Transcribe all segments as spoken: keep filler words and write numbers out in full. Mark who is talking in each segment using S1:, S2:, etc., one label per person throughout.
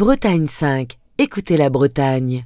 S1: Bretagne cinq. Écoutez la Bretagne.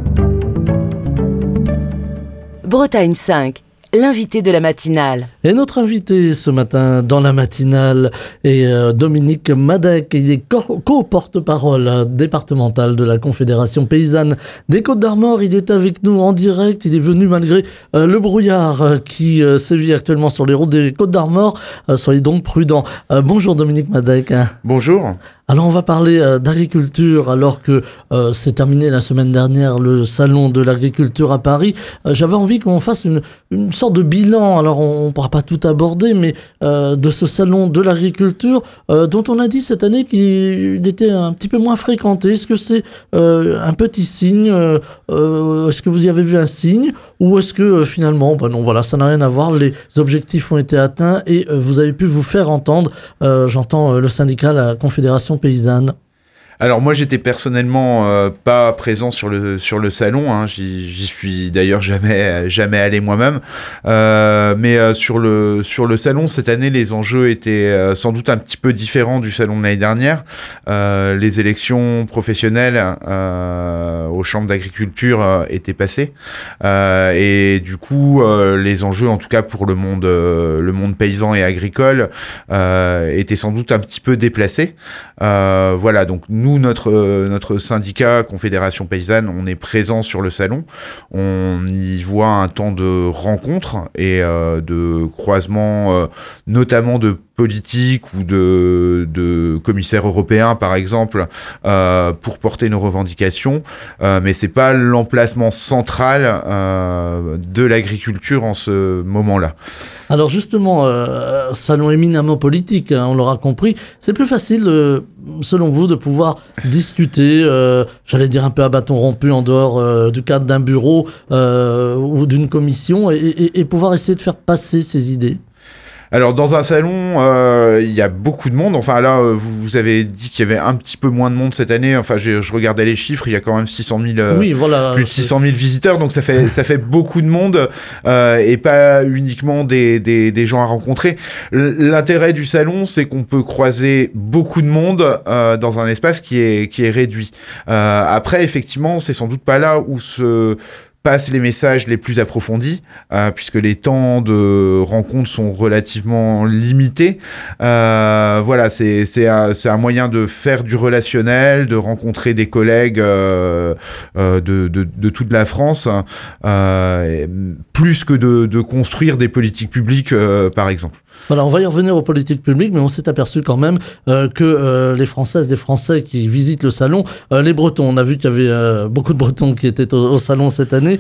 S1: Bretagne cinq. L'invité de la matinale.
S2: Et notre invité ce matin dans la matinale est euh, Dominique Madec. Il est co- co-porte-parole euh, départemental de la Confédération paysanne des Côtes-d'Armor. Il est avec nous en direct. Il est venu malgré euh, le brouillard euh, qui euh, sévit actuellement sur les routes des Côtes-d'Armor. Euh, soyez donc prudents. Euh, bonjour Dominique Madec.
S3: Bonjour.
S2: Alors on va parler euh, d'agriculture alors que euh, c'est terminé la semaine dernière le salon de l'agriculture à Paris. Euh, j'avais envie qu'on fasse une, une sorte de bilan, alors on ne pourra pas tout aborder, mais euh, de ce salon de l'agriculture euh, dont on a dit cette année qu'il était un petit peu moins fréquenté. Est-ce que c'est euh, un petit signe euh, euh, Est-ce que vous y avez vu un signe? Ou est-ce que euh, finalement, ben non, voilà, ça n'a rien à voir, les objectifs ont été atteints et euh, vous avez pu vous faire entendre, euh, j'entends euh, le syndicat, la Confédération paysanne.
S3: Alors moi j'étais personnellement euh, pas présent sur le sur le salon, hein. j'y, j'y suis d'ailleurs jamais jamais allé moi-même, euh, mais euh, sur le sur le salon cette année les enjeux étaient euh, sans doute un petit peu différents du salon de l'année dernière. Euh, les élections professionnelles euh, aux chambres d'agriculture euh, étaient passées euh, et du coup euh, les enjeux en tout cas pour le monde euh, le monde paysan et agricole euh, étaient sans doute un petit peu déplacés. Euh, voilà, donc nous Nous, notre, euh, notre syndicat, Confédération Paysanne, on est présent sur le salon. On y voit un temps de rencontres et euh, de croisements, euh, notamment de politiques ou de, de commissaires européens, par exemple, euh, pour porter nos revendications. Euh, mais c'est pas l'emplacement central euh, de l'agriculture en ce moment-là.
S2: Alors justement, euh, salon éminemment politique, hein, on l'aura compris. C'est plus facile, euh, selon vous, de pouvoir discuter, euh, j'allais dire un peu à bâton rompu en dehors euh, du cadre d'un bureau euh, ou d'une commission et, et, et pouvoir essayer de faire passer ces idées.
S3: Alors dans un salon, euh, il y a beaucoup de monde. Enfin là, euh, vous, vous avez dit qu'il y avait un petit peu moins de monde cette année. Enfin, j'ai, je regardais les chiffres, il y a quand même six cent mille, euh,
S2: oui, voilà,
S3: plus de six cent mille visiteurs, donc ça fait ça fait beaucoup de monde euh, et pas uniquement des, des des gens à rencontrer. L'intérêt du salon, c'est qu'on peut croiser beaucoup de monde euh, dans un espace qui est qui est réduit. Euh, après, effectivement, c'est sans doute pas là où se passent les messages les plus approfondis, euh, puisque les temps de rencontre sont relativement limités. Euh, voilà, c'est, c'est, un, c'est un moyen de faire du relationnel, de rencontrer des collègues euh, euh, de, de, de toute la France, euh, plus que de, de construire des politiques publiques, euh, par exemple.
S2: Voilà, on va y revenir aux politiques publiques, mais on s'est aperçu quand même euh, que euh, les Françaises, les Français qui visitent le salon, euh, les Bretons, on a vu qu'il y avait euh, beaucoup de Bretons qui étaient au, au salon cette année,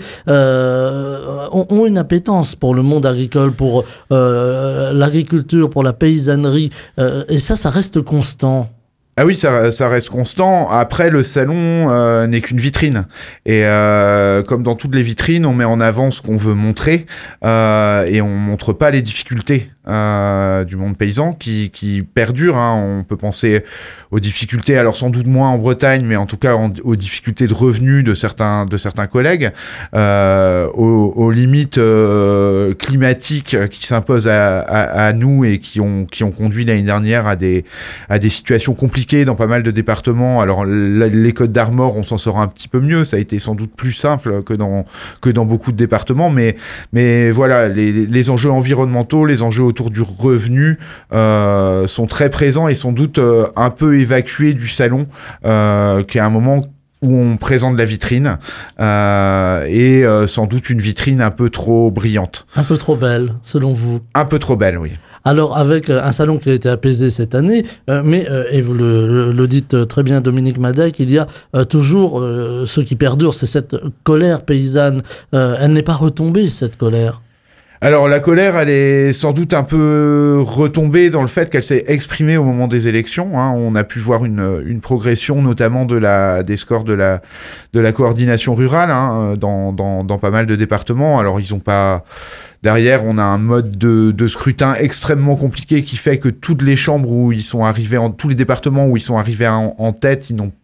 S2: euh, ont, ont une appétence pour le monde agricole, pour euh, l'agriculture, pour la paysannerie, euh, et ça, ça reste constant.
S3: Ah oui, ça, ça reste constant. Après, le salon euh, n'est qu'une vitrine. Et euh, comme dans toutes les vitrines, on met en avant ce qu'on veut montrer euh, et on montre pas les difficultés euh, du monde paysan qui, qui perdurent. Hein. On peut penser aux difficultés, alors sans doute moins en Bretagne, mais en tout cas en, aux difficultés de revenus de certains, de certains collègues, euh, aux, aux limites euh, climatiques qui s'imposent à, à, à nous et qui ont, qui ont conduit l'année dernière à des, à des situations compliquées dans pas mal de départements. Alors les Côtes-d'Armor, on s'en sort un petit peu mieux, ça a été sans doute plus simple que dans que dans beaucoup de départements, mais mais voilà, les, les enjeux environnementaux, les enjeux autour du revenu euh, sont très présents et sans doute euh, un peu évacués du salon, euh, qui est un moment où on présente la vitrine euh, et euh, sans doute une vitrine un peu trop brillante.
S2: Un peu trop belle, selon vous?
S3: Un peu trop belle, oui.
S2: Alors, avec un salon qui a été apaisé cette année, euh, mais, euh, et vous le, le, le dites très bien, Dominique Madec, il y a euh, toujours euh, ce qui perdure, c'est cette colère paysanne. Euh, elle n'est pas retombée, cette colère.
S3: Alors la colère, elle est sans doute un peu retombée dans le fait qu'elle s'est exprimée au moment des élections. Hein. On a pu voir une, une progression, notamment de la, des scores de la, de la coordination rurale hein, dans, dans, dans pas mal de départements. Alors ils ont pas... Derrière, on a un mode de, de scrutin extrêmement compliqué qui fait que toutes les chambres où ils sont arrivés, en, tous les départements où ils sont arrivés en, en tête, ils n'ont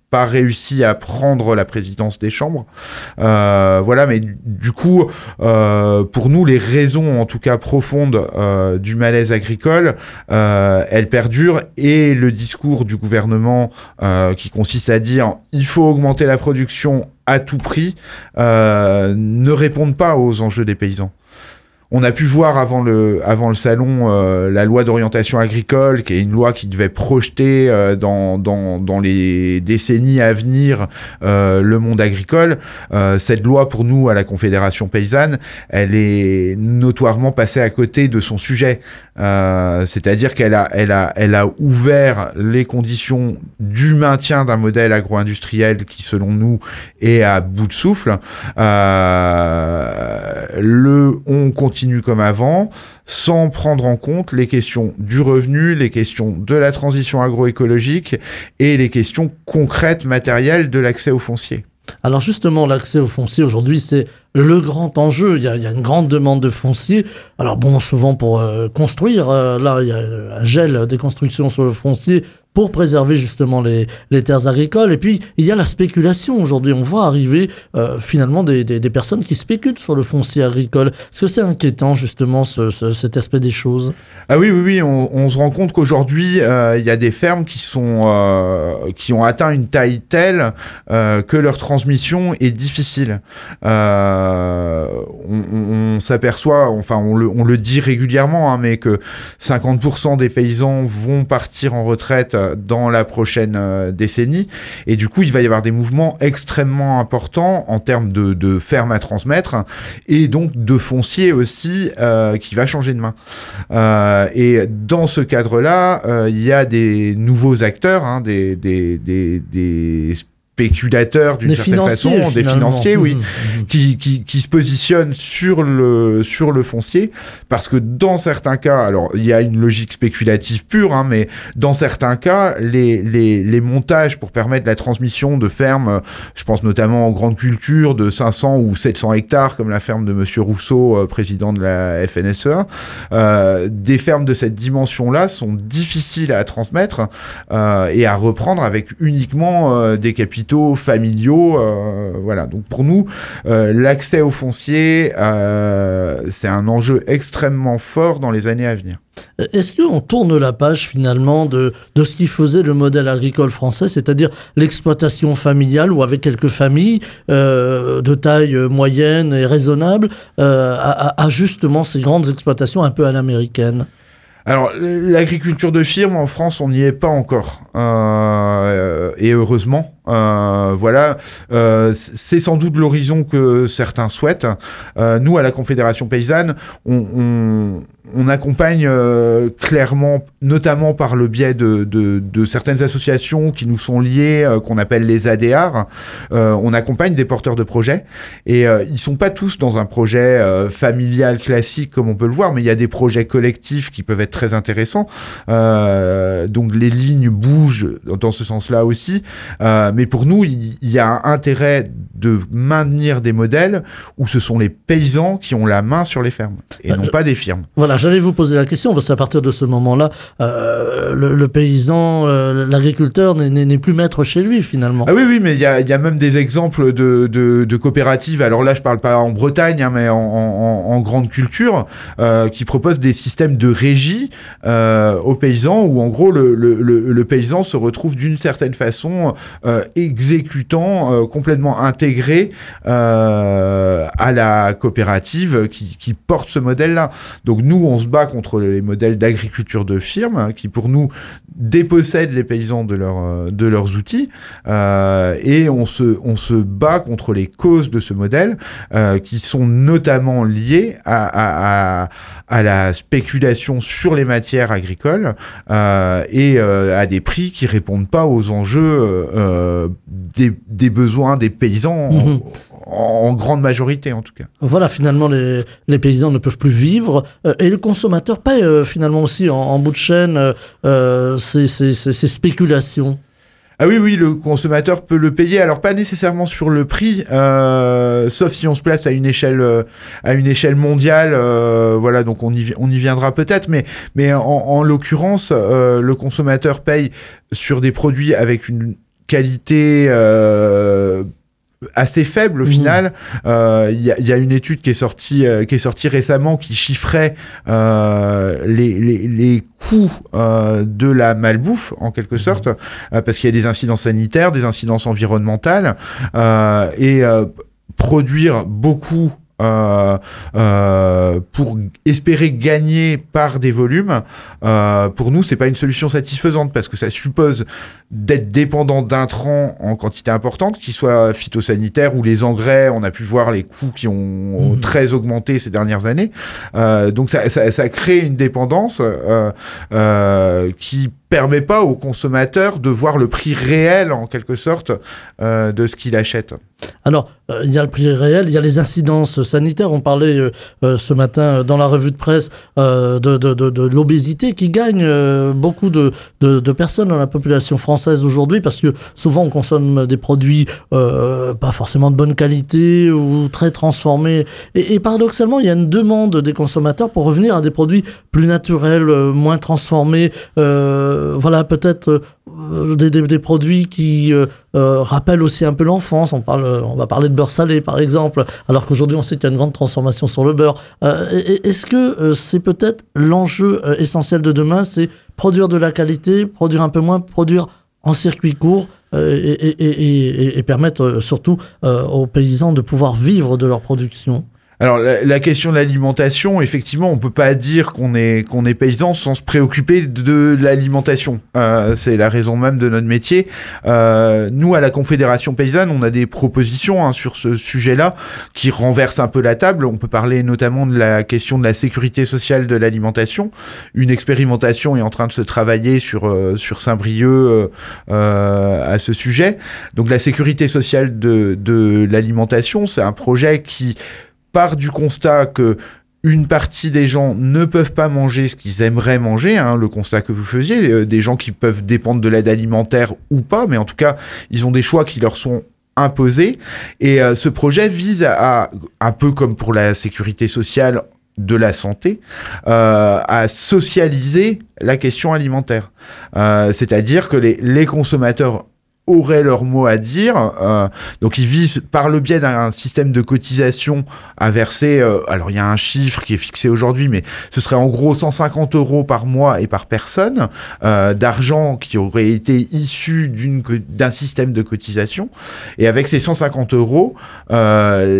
S3: pas réussi à prendre la présidence des chambres. Euh, voilà, mais du, du coup, euh, pour nous, les raisons, en tout cas profondes, euh, du malaise agricole, euh, elles perdurent, et le discours du gouvernement euh, qui consiste à dire « il faut augmenter la production à tout prix euh, », ne répondent pas aux enjeux des paysans. On a pu voir avant le, avant le salon euh, la loi d'orientation agricole, qui est une loi qui devait projeter euh, dans, dans, dans les décennies à venir euh, le monde agricole. Euh, cette loi, pour nous, à la Confédération paysanne, elle est notoirement passée à côté de son sujet. Euh, c'est-à-dire qu'elle a, elle a, elle a ouvert les conditions du maintien d'un modèle agro-industriel qui, selon nous, est à bout de souffle. Euh, le, on continue comme avant, sans prendre en compte les questions du revenu, les questions de la transition agroécologique et les questions concrètes, matérielles de l'accès au foncier.
S2: Alors justement, l'accès au foncier aujourd'hui, c'est le grand enjeu. Il y a, il y a une grande demande de foncier. Alors bon, souvent pour euh, construire, euh, là il y a un gel des constructions sur le foncier pour préserver justement les, les terres agricoles. Et puis il y a la spéculation aujourd'hui. On voit arriver euh, finalement des, des, des personnes qui spéculent sur le foncier agricole. Est-ce que c'est inquiétant justement ce, ce, cet aspect des choses ?
S3: Ah oui, oui, oui. On, on se rend compte qu'aujourd'hui euh, il y a des fermes qui sont euh, qui ont atteint une taille telle euh, que leur transmission est difficile. Euh, on, on, on s'aperçoit, enfin on le, on le dit régulièrement, hein, mais que cinquante pour cent des paysans vont partir en retraite dans la prochaine euh, décennie, et du coup il va y avoir des mouvements extrêmement importants en termes de, de fermes à transmettre, et donc de foncier aussi euh, qui va changer de main. Euh, et dans ce cadre-là, euh, il y a des nouveaux acteurs, hein, des, des, des, des spéculateurs d'une
S2: des
S3: certaine façon,
S2: finalement.
S3: des financiers, oui,
S2: mmh.
S3: qui, qui, qui se positionnent sur le, sur le foncier, parce que dans certains cas, alors il y a une logique spéculative pure, hein, mais dans certains cas, les, les, les montages pour permettre la transmission de fermes, je pense notamment aux grandes cultures de cinq cents ou sept cents hectares, comme la ferme de Monsieur Rousseau, euh, président de la F N S E A, euh, des fermes de cette dimension-là sont difficiles à transmettre euh, et à reprendre avec uniquement euh, des capitaux familiaux, euh, voilà. Donc pour nous, euh, l'accès au foncier, euh, c'est un enjeu extrêmement fort dans les années à venir.
S2: Est-ce qu'on tourne la page finalement de, de ce qui faisait le modèle agricole français, c'est-à-dire l'exploitation familiale ou avec quelques familles euh, de taille moyenne et raisonnable, euh, à, à justement ces grandes exploitations un peu à l'américaine ?
S3: Alors, l'agriculture de firme, en France, on n'y est pas encore. Euh, et heureusement, euh, voilà, euh, c'est sans doute l'horizon que certains souhaitent. Euh, nous, à la Confédération paysanne, on, on, on accompagne euh, clairement, notamment par le biais de, de, de certaines associations qui nous sont liées, euh, qu'on appelle les A D R. Euh, on accompagne des porteurs de projets. Et euh, ils sont pas tous dans un projet euh, familial classique, comme on peut le voir, mais il y a des projets collectifs qui peuvent être très intéressants. Euh, donc les lignes bougent dans ce sens-là aussi. Euh, mais pour nous, il, il y a un intérêt de maintenir des modèles où ce sont les paysans qui ont la main sur les fermes et euh, non je... pas des firmes.
S2: Voilà, j'allais vous poser la question parce qu'à partir de ce moment-là, euh, le, le paysan, euh, l'agriculteur n'est, n'est plus maître chez lui finalement.
S3: Ah oui, oui, mais il y a, y a même des exemples de, de, de coopératives. Alors là, je parle pas en Bretagne, hein, mais en, en, en grande culture, euh, qui proposent des systèmes de régie euh, aux paysans où en gros le, le, le, le paysan se retrouve d'une certaine façon euh, exécutant euh, complètement intégré euh, à la coopérative qui, qui porte ce modèle-là. Donc nous, on se bat contre les modèles d'agriculture de firme hein, qui pour nous dépossèdent les paysans de, leur, de leurs outils euh, et on se, on se bat contre les causes de ce modèle euh, qui sont notamment liées à, à, à, à la spéculation sur les matières agricoles euh, et euh, à des prix qui répondent pas aux enjeux euh, des, des besoins des paysans mmh. en, en grande majorité en tout cas.
S2: Voilà, finalement les, les paysans ne peuvent plus vivre euh, et le consommateur paye euh, finalement aussi en, en bout de chaîne euh, ces, ces, ces, ces spéculations.
S3: Ah oui, oui, le consommateur peut le payer. Alors pas nécessairement sur le prix, euh, sauf si on se place à une échelle, euh, à une échelle mondiale. Euh, voilà, donc on y, on y viendra peut-être, mais, mais en, en l'occurrence, euh, le consommateur paye sur des produits avec une qualité euh, assez faible au mmh. final. Il euh, y, y a une étude qui est sortie, euh, qui est sortie récemment qui chiffrait euh, les, les, les coûts euh, de la malbouffe en quelque sorte, mmh. euh, parce qu'il y a des incidences sanitaires, des incidences environnementales euh, et euh, produire beaucoup Euh, euh, pour espérer gagner par des volumes, euh, pour nous c'est pas une solution satisfaisante parce que ça suppose d'être dépendant d'intrants en quantité importante, qu'ils soient phytosanitaires ou les engrais. On a pu voir les coûts qui ont mmh. très augmenté ces dernières années, euh, donc ça, ça, ça crée une dépendance euh, euh, qui permet pas au consommateur de voir le prix réel en quelque sorte euh, de ce qu'il achète.
S2: Alors, il euh, y a le prix réel, il y a les incidences sanitaires. On parlait euh, euh, ce matin dans la revue de presse euh, de, de, de, de l'obésité qui gagne euh, beaucoup de, de, de personnes dans la population française aujourd'hui parce que souvent on consomme des produits euh, pas forcément de bonne qualité ou très transformés. Et, et paradoxalement, il y a une demande des consommateurs pour revenir à des produits plus naturels, euh, moins transformés. Euh, voilà, peut-être euh, des, des, des produits qui euh, euh, rappellent aussi un peu l'enfance. On parle On va parler de beurre salé, par exemple, alors qu'aujourd'hui, on sait qu'il y a une grande transformation sur le beurre. Euh, est-ce que euh, c'est peut-être l'enjeu euh, essentiel de demain, c'est produire de la qualité, produire un peu moins, produire en circuit court euh, et, et, et, et, et permettre euh, surtout euh, aux paysans de pouvoir vivre de leur production?
S3: Alors la, la question de l'alimentation, effectivement, on peut pas dire qu'on est qu'on est paysan sans se préoccuper de, de l'alimentation. Euh, c'est la raison même de notre métier. Euh, nous, à la Confédération paysanne, on a des propositions hein, sur ce sujet-là qui renversent un peu la table. On peut parler notamment de la question de la sécurité sociale de l'alimentation. Une expérimentation est en train de se travailler sur euh, sur Saint-Brieuc euh, euh, à ce sujet. Donc la sécurité sociale de de l'alimentation, c'est un projet qui part du constat que une partie des gens ne peuvent pas manger ce qu'ils aimeraient manger, hein, le constat que vous faisiez, euh, des gens qui peuvent dépendre de l'aide alimentaire ou pas, mais en tout cas, ils ont des choix qui leur sont imposés. Et euh, ce projet vise à, à, un peu comme pour la sécurité sociale de la santé, euh, à socialiser la question alimentaire. Euh, c'est-à-dire que les, les consommateurs auraient leur mot à dire. Euh, donc ils visent par le biais d'un système de cotisation à verser, euh, alors il y a un chiffre qui est fixé aujourd'hui, mais ce serait en gros cent cinquante euros par mois et par personne euh, d'argent qui aurait été issu d'une, d'un système de cotisation. Et avec ces cent cinquante euros, euh,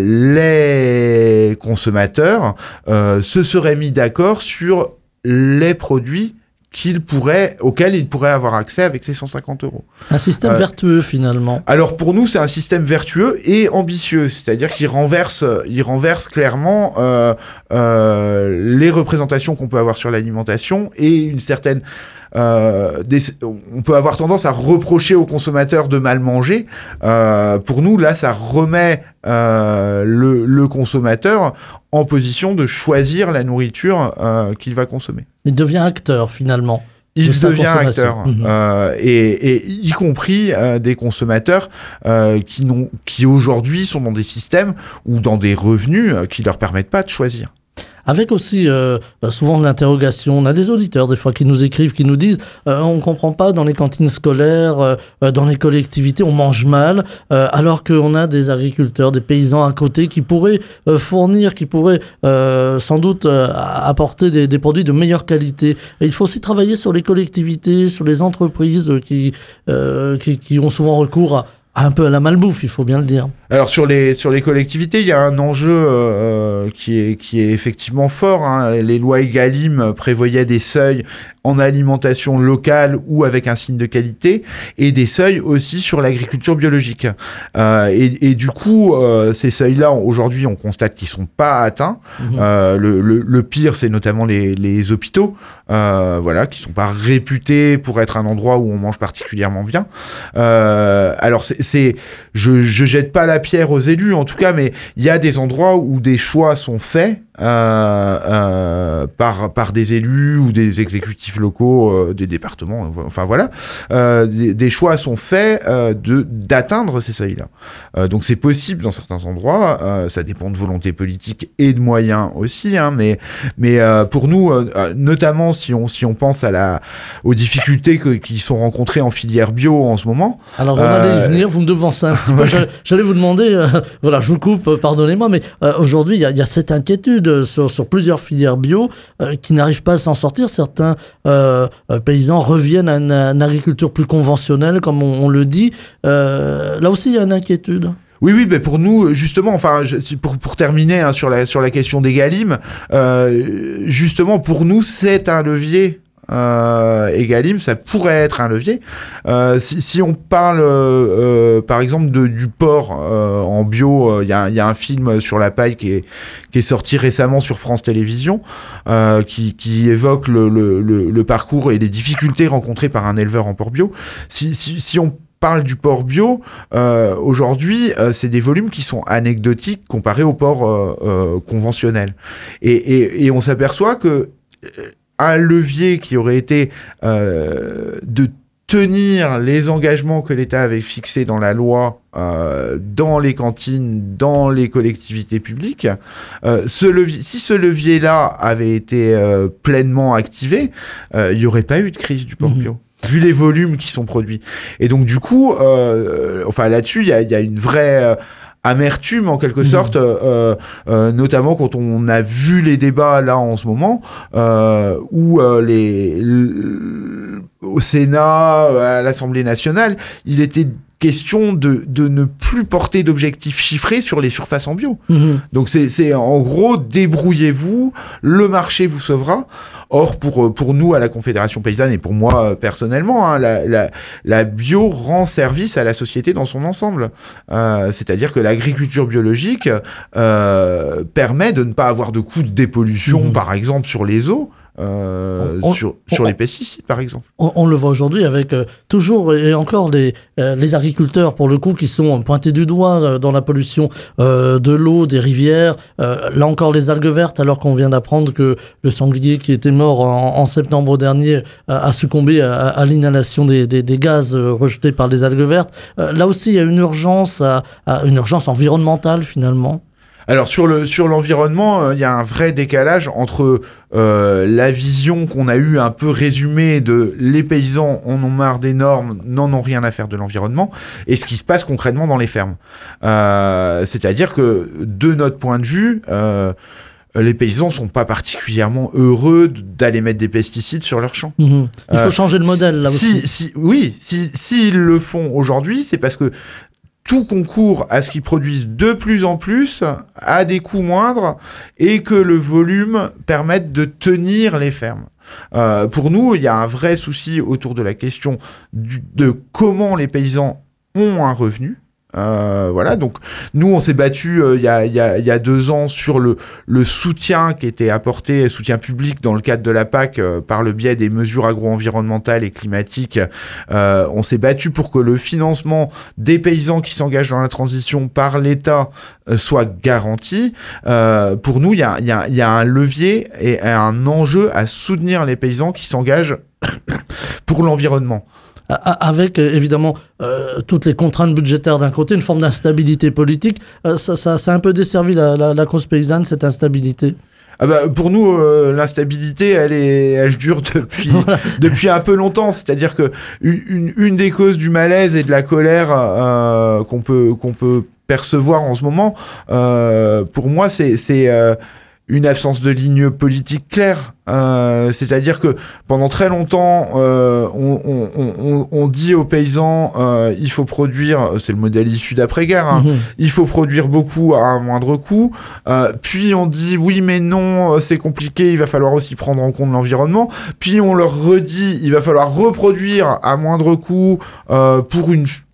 S3: les consommateurs euh, se seraient mis d'accord sur les produits qu'il pourrait, auquel il pourrait avoir accès avec ces cent cinquante euros.
S2: Un système euh, vertueux finalement.
S3: Alors pour nous, c'est un système vertueux et ambitieux, c'est-à-dire qu'il renverse, il renverse clairement euh, euh, les représentations qu'on peut avoir sur l'alimentation et une certaine... Euh, des, on peut avoir tendance à reprocher aux consommateurs de mal manger. Euh, pour nous, là, ça remet euh, le, le consommateur en position de choisir la nourriture euh, qu'il va consommer.
S2: Il devient acteur, finalement.
S3: Il devient acteur, mmh. euh, et, et y compris euh, des consommateurs euh, qui, n'ont, qui aujourd'hui sont dans des systèmes ou dans des revenus euh, qui leur permettent pas de choisir.
S2: Avec aussi euh, souvent de l'interrogation, on a des auditeurs des fois qui nous écrivent, qui nous disent euh, on comprend pas dans les cantines scolaires, euh, dans les collectivités, on mange mal, euh, alors qu'on a des agriculteurs, des paysans à côté qui pourraient euh, fournir, qui pourraient euh, sans doute euh, apporter des, des produits de meilleure qualité. Et il faut aussi travailler sur les collectivités, sur les entreprises qui, euh, qui, qui ont souvent recours à un peu à la malbouffe, il faut bien le dire.
S3: Alors sur les sur les collectivités, il y a un enjeu euh, qui est qui est effectivement fort. Hein. Les lois Egalim prévoyaient des seuils en alimentation locale ou avec un signe de qualité, et des seuils aussi sur l'agriculture biologique. Euh, et, et du coup, euh, ces seuils-là, aujourd'hui, on constate qu'ils sont pas atteints. Mmh. Euh, le, le, le pire, c'est notamment les, les hôpitaux, euh, voilà, qui sont pas réputés pour être un endroit où on mange particulièrement bien. Euh, alors, c'est, c'est, je, je jette pas la pierre aux élus, en tout cas, mais il y a des endroits où des choix sont faits euh, euh, par par des élus ou des exécutifs locaux, euh, des départements, enfin voilà, euh, des, des choix sont faits euh, de d'atteindre ces seuils-là. Euh, donc c'est possible dans certains endroits, euh, ça dépend de volonté politique et de moyens aussi, hein, mais mais euh, pour nous, euh, notamment si on si on pense à la aux difficultés que, qui sont rencontrées en filière bio en ce moment.
S2: Alors, on euh... allait y venir, vous me devancez un petit peu. J'allais, j'allais vous demander, euh, voilà, je vous coupe, euh, pardonnez-moi, mais euh, aujourd'hui, il y, y a cette inquiétude sur, sur plusieurs filières bio euh, qui n'arrivent pas à s'en sortir. Certains euh, euh, paysans reviennent à une, à une agriculture plus conventionnelle, comme on, on le dit. Euh, là aussi, il y a une inquiétude.
S3: Oui, oui, mais pour nous, justement, enfin, pour pour terminer hein, sur la sur la question d'Egalim, euh, justement, pour nous, c'est un levier. Euh, Egalim, ça pourrait être un levier. Euh, si, si on parle, euh, par exemple, de, du porc euh, en bio, il euh, y, y a un film sur la paille qui est, qui est sorti récemment sur France Télévisions, euh, qui, qui évoque le, le, le, le parcours et les difficultés rencontrées par un éleveur en porc bio. Si, si, si on parle du porc bio, euh, aujourd'hui, euh, c'est des volumes qui sont anecdotiques comparés au porc euh, euh, conventionnel. Et, et, et on s'aperçoit que un levier qui aurait été euh, de tenir les engagements que l'État avait fixés dans la loi, euh, dans les cantines, dans les collectivités publiques, euh, ce levier, si ce levier-là avait été euh, pleinement activé, euh, il n'y aurait pas eu de crise du porc bio. Mmh. Vu les volumes qui sont produits. Et donc, du coup, euh, enfin, là-dessus, il y a, y a une vraie euh, amertume, en quelque mmh. sorte, euh, euh, notamment quand on a vu les débats, là, en ce moment, euh, où euh, les, le, au Sénat, à l'Assemblée nationale, il était question de, de ne plus porter d'objectifs chiffrés sur les surfaces en bio. Mmh. Donc c'est, c'est en gros, débrouillez-vous, le marché vous sauvera. Or, pour, pour nous, à la Confédération Paysanne, et pour moi personnellement, hein, la, la, la bio rend service à la société dans son ensemble. Euh, c'est-à-dire que l'agriculture biologique euh, permet de ne pas avoir de coûts de dépollution, mmh. par exemple, sur les eaux, Euh, on, sur, on, sur on, les pesticides, par exemple.
S2: On, on le voit aujourd'hui avec euh, toujours et encore les, euh, les agriculteurs, pour le coup, qui sont pointés du doigt euh, dans la pollution euh, de l'eau, des rivières. Euh, là encore, les algues vertes, alors qu'on vient d'apprendre que le sanglier qui était mort en, en septembre dernier a, a succombé à, à l'inhalation des, des, des gaz rejetés par les algues vertes. Euh, là aussi, il y a une urgence, à, à une urgence environnementale, finalement.
S3: Alors sur le sur l'environnement, il euh, y a un vrai décalage entre euh, la vision qu'on a eue un peu résumée de les paysans en ont marre des normes, n'en ont rien à faire de l'environnement, et ce qui se passe concrètement dans les fermes. Euh, c'est-à-dire que de notre point de vue, euh, les paysans sont pas particulièrement heureux d'aller mettre des pesticides sur leurs champs.
S2: Mmh. Il faut euh, changer le modèle là
S3: si,
S2: aussi.
S3: Si, oui, si s'ils le font aujourd'hui, c'est parce que tout concourt à ce qu'ils produisent de plus en plus à des coûts moindres et que le volume permette de tenir les fermes. Euh, pour nous, il y a un vrai souci autour de la question du, de comment les paysans ont un revenu. Euh, voilà, donc nous on s'est battu il euh, y, a, y, a, y a deux ans sur le, le soutien qui était apporté, soutien public dans le cadre de la P A C euh, par le biais des mesures agro-environnementales et climatiques. Euh, on s'est battu pour que le financement des paysans qui s'engagent dans la transition par l'État euh, soit garanti. Euh, pour nous, il y a, y, a, y a un levier et un enjeu à soutenir les paysans qui s'engagent pour l'environnement.
S2: Avec évidemment euh, toutes les contraintes budgétaires d'un côté, une forme d'instabilité politique, euh, ça, ça, ça a un peu desservi la, la, la cause paysanne, cette instabilité.
S3: Ah bah, pour nous, euh, l'instabilité, elle est, elle dure depuis voilà. depuis un peu longtemps. C'est-à-dire que une, une, une des causes du malaise et de la colère euh, qu'on peut qu'on peut percevoir en ce moment, euh, pour moi, c'est c'est euh, une absence de ligne politique claire. Euh, c'est-à-dire que pendant très longtemps, euh, on, on, on, on dit aux paysans, euh, il faut produire, c'est le modèle issu d'après-guerre, hein, mmh. il faut produire beaucoup à un moindre coût. Euh, puis on dit, oui mais non, c'est compliqué, il va falloir aussi prendre en compte l'environnement. Puis on leur redit, il va falloir reproduire à moindre coût euh, pour une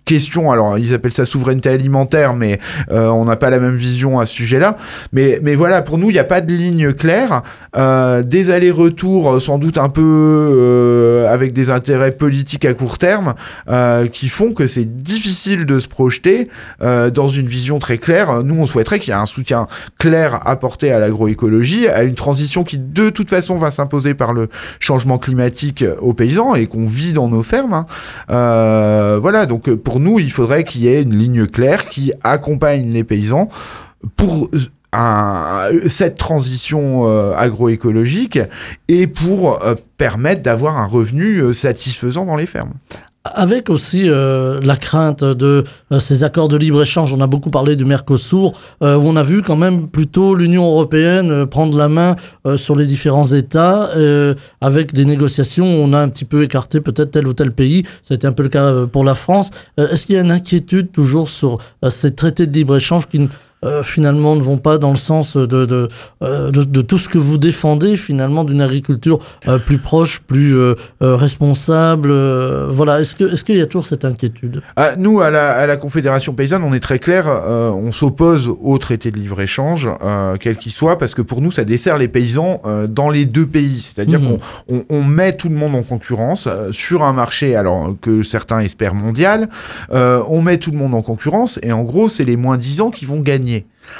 S3: question, alors ils appellent ça souveraineté alimentaire, mais euh, on n'a pas la même vision à ce sujet-là. Mais, mais voilà, pour nous, il n'y a pas de ligne claire. Euh, des allers-retours, sans doute un peu euh, avec des intérêts politiques à court terme, euh, qui font que c'est difficile de se projeter euh, dans une vision très claire. Nous, on souhaiterait qu'il y ait un soutien clair apporté à l'agroécologie, à une transition qui, de toute façon, va s'imposer par le changement climatique aux paysans et qu'on vit dans nos fermes. Hein. Euh, voilà, donc pour Pour nous, il faudrait qu'il y ait une ligne claire qui accompagne les paysans pour un, cette transition euh, agroécologique et pour euh, permettre d'avoir un revenu euh, satisfaisant dans les fermes.
S2: Avec aussi euh, la crainte de euh, ces accords de libre-échange, on a beaucoup parlé du Mercosur, euh, où on a vu quand même plutôt l'Union européenne euh, prendre la main euh, sur les différents États, euh, avec des négociations où on a un petit peu écarté peut-être tel ou tel pays. Ça a été un peu le cas euh, pour la France. Euh, est-ce qu'il y a une inquiétude toujours sur euh, ces traités de libre-échange qui Euh, finalement ne vont pas dans le sens de, de, euh, de, de tout ce que vous défendez, finalement, d'une agriculture euh, plus proche, plus euh, euh, responsable. Euh, voilà, est-ce que, est-ce qu'il y a toujours cette inquiétude ?
S3: Ah, nous, à la, à la Confédération Paysanne, on est très clair, euh, on s'oppose au traité de libre-échange, euh, quel qu'il soit, parce que pour nous, ça dessert les paysans euh, dans les deux pays. C'est-à-dire mmh. qu'on on, on met tout le monde en concurrence euh, sur un marché, alors que certains espèrent mondial, euh, on met tout le monde en concurrence, et en gros, c'est les moins dix ans qui vont gagner.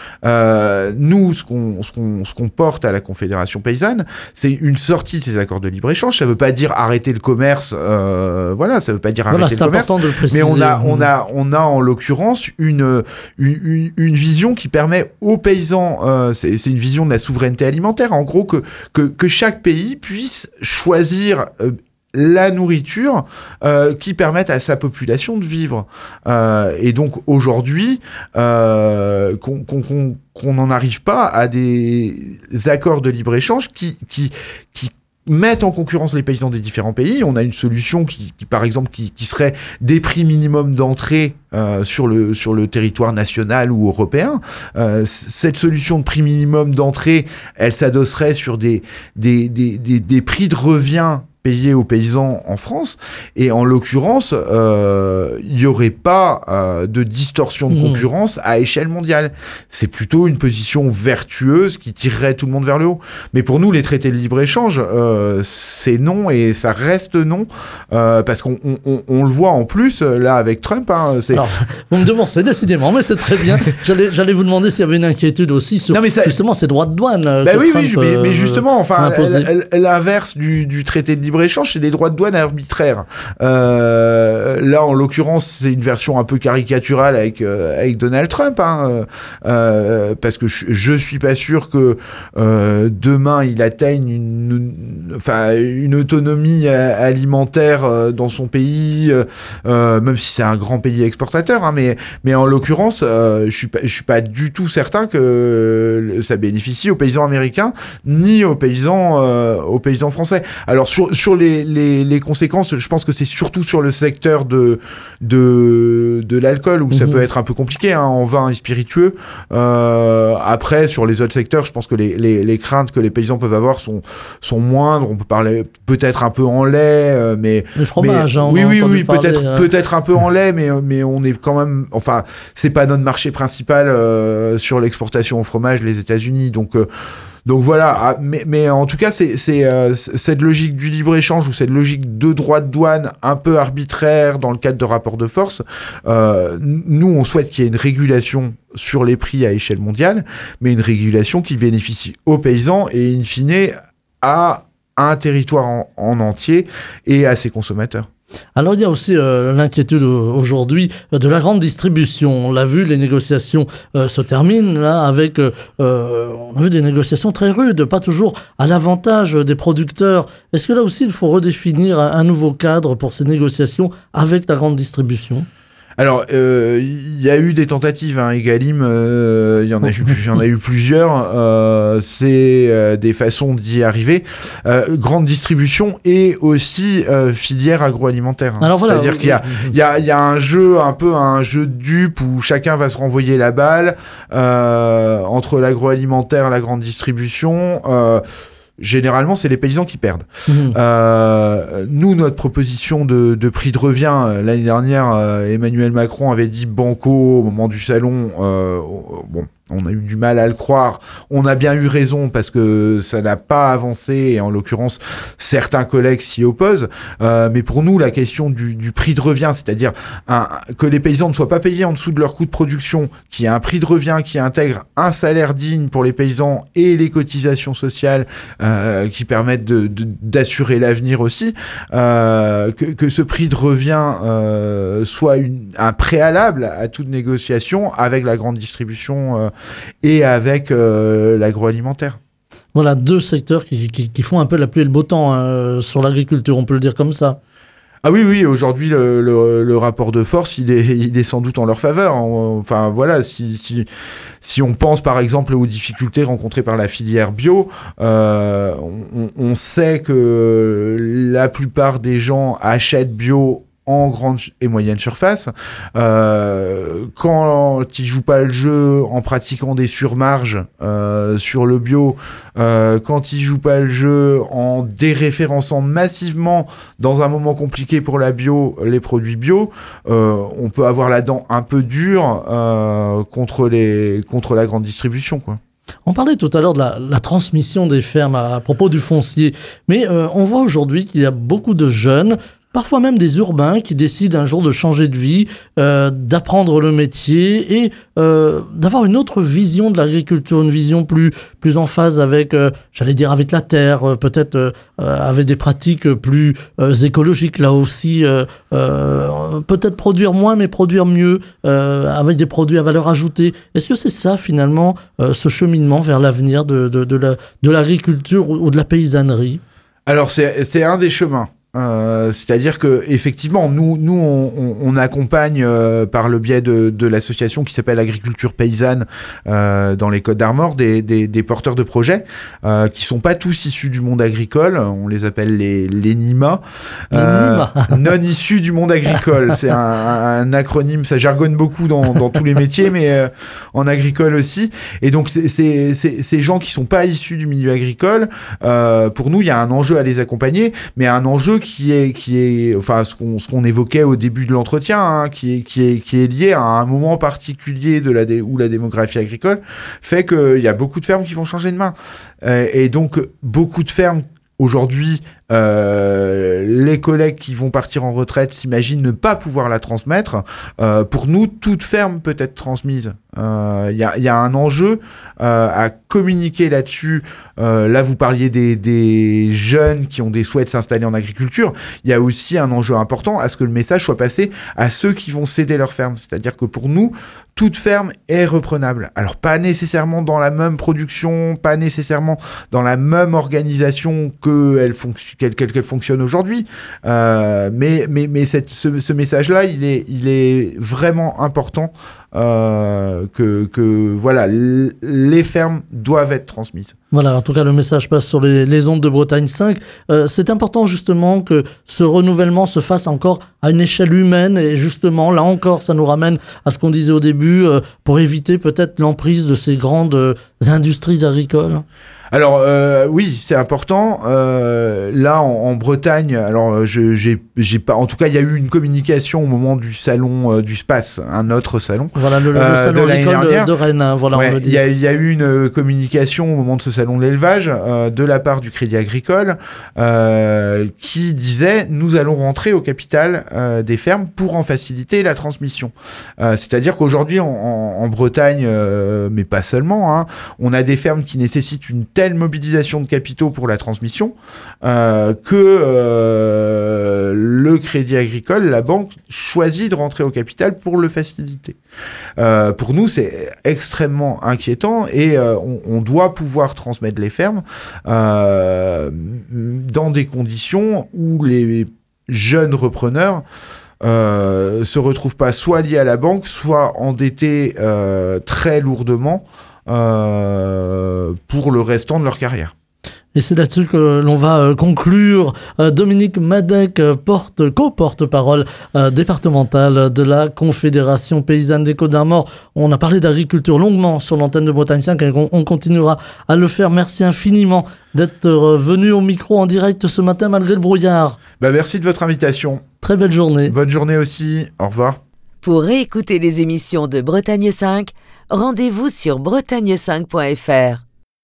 S3: Euh, nous, ce qu'on, ce, qu'on, ce qu'on porte à la Confédération Paysanne, c'est une sortie de ces accords de libre-échge. Ça ne veut pas dire arrêter le commerce, euh, voilà, ça ne veut pas dire
S2: voilà,
S3: arrêter le commerce,
S2: de le préciser.
S3: Mais on a, on a, on a en l'occurrence une, une, une vision qui permet aux paysans, euh, c'est, c'est une vision de la souveraineté alimentaire, en gros que, que, que chaque pays puisse choisir euh, la nourriture euh, qui permette à sa population de vivre. Euh, et donc aujourd'hui, euh, qu'on, qu'on, qu'on, qu'on n'en arrive pas à des accords de libre-échange qui, qui, qui mettent en concurrence les paysans des différents pays. On a une solution qui, qui par exemple, qui, qui serait des prix minimum d'entrée euh, sur le sur le territoire national ou européen. Euh, cette solution de prix minimum d'entrée, elle s'adosserait sur des des des des, des prix de revient payés aux paysans en France, et en l'occurrence, euh, il n'y aurait pas euh, de distorsion de concurrence à échelle mondiale. C'est plutôt une position vertueuse qui tirerait tout le monde vers le haut. Mais pour nous, les traités de libre-échange, euh, c'est non, et ça reste non, euh, parce qu'on on, on, on le voit en plus, là, avec Trump. Hein, c'est...
S2: Alors, vous me devancez décidément, mais c'est très bien. j'allais, j'allais vous demander s'il y avait une inquiétude aussi sur non, ça... justement ces droits de douane bah que
S3: oui,
S2: Trump
S3: oui, mais, mais justement, enfin,
S2: euh,
S3: l'inverse du, du traité de libre-échange, c'est des droits de douane arbitraires. Euh, là, en l'occurrence, c'est une version un peu caricaturale avec, euh, avec Donald Trump, hein, euh, parce que je, je suis pas sûr que euh, demain, il atteigne une, enfin, une autonomie alimentaire euh, dans son pays, euh, même si c'est un grand pays exportateur, hein, mais, mais en l'occurrence, euh, je suis pas, je suis pas du tout certain que ça bénéficie aux paysans américains, ni aux paysans, euh, aux paysans français. Alors, sur, sur les, les, les conséquences, je pense que c'est surtout sur le secteur de, de, de l'alcool, où mmh. ça peut être un peu compliqué, hein, en vin et spiritueux. Euh, après, sur les autres secteurs, je pense que les, les, les craintes que les paysans peuvent avoir sont, sont moindres. On peut parler peut-être un peu en lait, euh, mais...
S2: Le fromage,
S3: mais,
S2: hein,
S3: oui, oui, oui,
S2: parler,
S3: peut-être,
S2: euh...
S3: peut-être un peu en lait, mais, mais on est quand même... Enfin, c'est pas notre marché principal euh, sur l'exportation au fromage, les États-Unis, donc... Euh, Donc voilà, mais, mais en tout cas, c'est, c'est euh, cette logique du libre-échange ou cette logique de droit de douane un peu arbitraire dans le cadre de rapports de force, euh, nous, on souhaite qu'il y ait une régulation sur les prix à échelle mondiale, mais une régulation qui bénéficie aux paysans et, in fine, à un territoire en, en entier et à ses consommateurs.
S2: Alors il y a aussi euh, l'inquiétude aujourd'hui de la grande distribution. On l'a vu, les négociations euh, se terminent là avec, euh, on a vu des négociations très rudes, pas toujours à l'avantage des producteurs. Est-ce que là aussi il faut redéfinir un, un nouveau cadre pour ces négociations avec la grande distribution ?
S3: Alors, il euh, y a eu des tentatives, hein, Egalim, il euh, y en a eu, y en a eu plusieurs. Euh, c'est euh, des façons d'y arriver. Euh, grande distribution et aussi euh, filière agroalimentaire. Hein. Alors c'est-à-dire voilà, qu'il y a, il y a, il y a un jeu un peu un jeu de dupes où chacun va se renvoyer la balle euh, entre l'agroalimentaire, la grande distribution. Euh, généralement, c'est les paysans qui perdent.
S2: Mmh.
S3: Euh, nous, notre proposition de, de prix de revient, euh, l'année dernière, euh, Emmanuel Macron avait dit banco au moment du salon. Euh, bon, on a eu du mal à le croire. On a bien eu raison parce que ça n'a pas avancé et en l'occurrence, certains collègues s'y opposent. Euh, mais pour nous, la question du, du prix de revient, c'est-à-dire un, que les paysans ne soient pas payés en dessous de leur coût de production, qu'il y ait un prix de revient qui intègre un salaire digne pour les paysans et les cotisations sociales euh, qui permettent de, de, d'assurer l'avenir aussi, euh, que, que ce prix de revient euh, soit une, un préalable à toute négociation avec la grande distribution euh, et avec euh, l'agroalimentaire.
S2: Voilà, deux secteurs qui, qui, qui font un peu la pluie et le beau temps hein, sur l'agriculture, on peut le dire comme ça.
S3: Ah oui, oui, aujourd'hui, le, le, le rapport de force, il est, il est sans doute en leur faveur. Enfin, voilà, si, si, si on pense par exemple aux difficultés rencontrées par la filière bio, euh, on, on sait que la plupart des gens achètent bio en grande et moyenne surface. Euh, quand ils jouent pas le jeu en pratiquant des surmarges euh, sur le bio, euh, quand ils jouent pas le jeu en déréférençant massivement dans un moment compliqué pour la bio les produits bio, euh, on peut avoir la dent un peu dure euh, contre les contre la grande distribution, quoi.
S2: On parlait tout à l'heure de la, la transmission des fermes à, à propos du foncier, mais euh, on voit aujourd'hui qu'il y a beaucoup de jeunes, parfois même des urbains qui décident un jour de changer de vie, euh, d'apprendre le métier et euh, d'avoir une autre vision de l'agriculture, une vision plus plus en phase avec, euh, j'allais dire avec la terre, euh, peut-être euh, avec des pratiques plus euh, écologiques là aussi, euh, euh, peut-être produire moins mais produire mieux, euh, avec des produits à valeur ajoutée. Est-ce que c'est ça finalement, euh, ce cheminement vers l'avenir de de de, la, de l'agriculture ou, ou de la paysannerie?
S3: Alors c'est c'est un des chemins. Euh, c'est-à-dire que effectivement, nous, nous, on, on, on accompagne euh, par le biais de, de l'association qui s'appelle Agriculture Paysanne euh, dans les Côtes d'Armor des, des, des porteurs de projets euh, qui sont pas tous issus du monde agricole. On les appelle les les NIMA, euh, non issus du monde agricole. C'est un, un acronyme, ça jargonne beaucoup dans, dans tous les métiers, mais euh, en agricole aussi. Et donc, c'est, c'est, c'est, ces gens qui sont pas issus du milieu agricole, euh, pour nous, il y a un enjeu à les accompagner, mais un enjeu qui est qui est enfin ce qu'on ce qu'on évoquait au début de l'entretien hein, qui est qui est qui est lié à un moment particulier de la dé, où la démographie agricole fait que il y a beaucoup de fermes qui vont changer de main euh, et donc beaucoup de fermes aujourd'hui euh, les collègues qui vont partir en retraite s'imaginent ne pas pouvoir la transmettre. Euh, pour nous, toute ferme peut être transmise. Il euh, y, a, y a un enjeu euh, à communiquer là-dessus. Euh, là, vous parliez des, des jeunes qui ont des souhaits de s'installer en agriculture. Il y a aussi un enjeu important à ce que le message soit passé à ceux qui vont céder leur ferme. C'est-à-dire que pour nous, toute ferme est reprenable. Alors, pas nécessairement dans la même production, pas nécessairement dans la même organisation que elle fonctionne Qu'elle, qu'elle, qu'elle fonctionne aujourd'hui, euh, mais mais mais cette, ce, ce message-là, il est il est vraiment important euh, que que voilà, l- les fermes doivent être transmises.
S2: Voilà, en tout cas le message passe sur les, les ondes de Bretagne cinq. Euh, c'est important justement que ce renouvellement se fasse encore à une échelle humaine et justement là encore ça nous ramène à ce qu'on disait au début euh, pour éviter peut-être l'emprise de ces grandes euh, industries agricoles.
S3: Alors euh, oui, c'est important. Euh, là, en, en Bretagne, alors je, j'ai, j'ai pas. En tout cas, il y a eu une communication au moment du salon euh, du Space, un autre salon.
S2: Voilà le, le
S3: euh,
S2: salon agricole de, de Rennes. Hein, voilà,
S3: ouais,
S2: on le dit.
S3: Il y a, il y a eu une communication au moment de ce salon de l'élevage euh, de la part du Crédit Agricole euh, qui disait nous allons rentrer au capital euh, des fermes pour en faciliter la transmission. Euh, c'est-à-dire qu'aujourd'hui, en, en, en Bretagne, euh, mais pas seulement, hein, on a des fermes qui nécessitent une telle mobilisation de capitaux pour la transmission euh, que euh, le Crédit Agricole, la banque, choisit de rentrer au capital pour le faciliter. Euh, pour nous, c'est extrêmement inquiétant et euh, on, on doit pouvoir transmettre les fermes euh, dans des conditions où les jeunes repreneurs euh, se retrouvent pas soit liés à la banque, soit endettés euh, très lourdement Euh, pour le restant de leur carrière.
S2: Et c'est là-dessus que l'on va euh, conclure. Euh, Dominique Madec, euh, porte, co-porte-parole euh, départementale de la Confédération paysanne des Côtes-d'Armor. On a parlé d'agriculture longuement sur l'antenne de Bretagne cinq et on, on continuera à le faire. Merci infiniment d'être euh, venu au micro en direct ce matin malgré le brouillard.
S3: Bah, merci de votre invitation.
S2: Très belle journée.
S3: Bonne journée aussi. Au revoir.
S1: Pour réécouter les émissions de Bretagne cinq, rendez-vous sur bretagne cinq point f r.